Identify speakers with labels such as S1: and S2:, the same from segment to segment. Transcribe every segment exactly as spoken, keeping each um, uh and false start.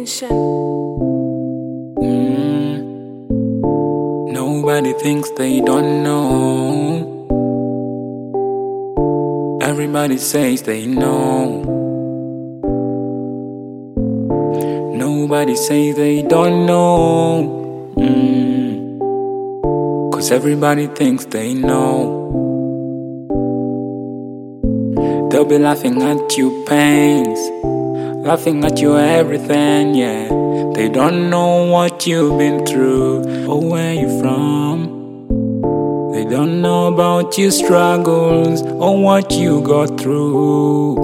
S1: Dimension.
S2: Mm. Nobody thinks they don't know. Everybody says they know. Nobody says they don't know. Mm. Cause everybody thinks they know. They'll be laughing at your pains, laughing at your everything, yeah. They don't know what you've been through or where you're from. They don't know about your struggles or what you got through.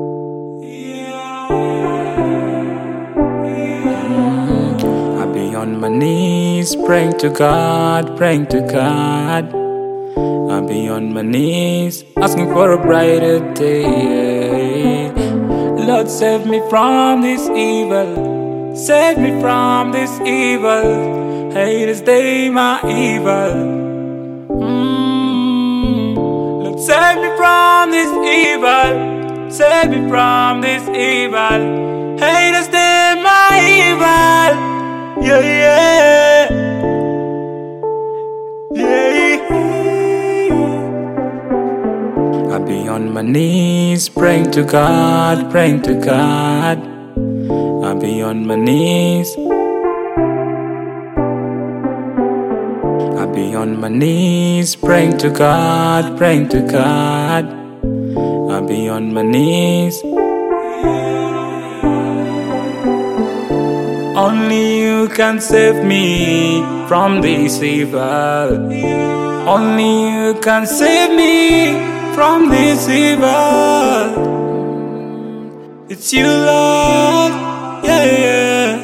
S2: Mm, I'll be on my knees praying to God, praying to God. I'll be on my knees asking for a brighter day. Lord, save me from this evil. Save me from this evil. Haters, they my evil. Mm. Lord, save me from this evil. Save me from this evil. Haters, they my evil. Yeah, yeah. Yeah. I'll be on my knees praying to God, praying to God. I'll be on my knees. I'll be on my knees praying to God, praying to God. I'll be on my knees. Only you can save me from this evil. Only you can save me from this evil. It's you, Lord, yeah, yeah.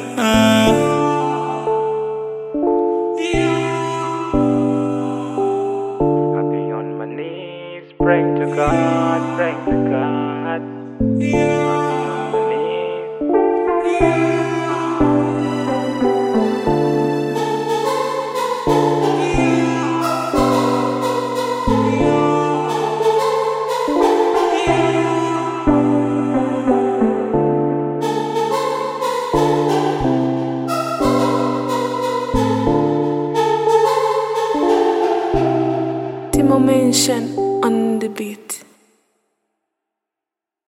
S2: I'll be on my knees, praying to God, praying to God. I'll be on my knees.
S1: Dimension on the beat.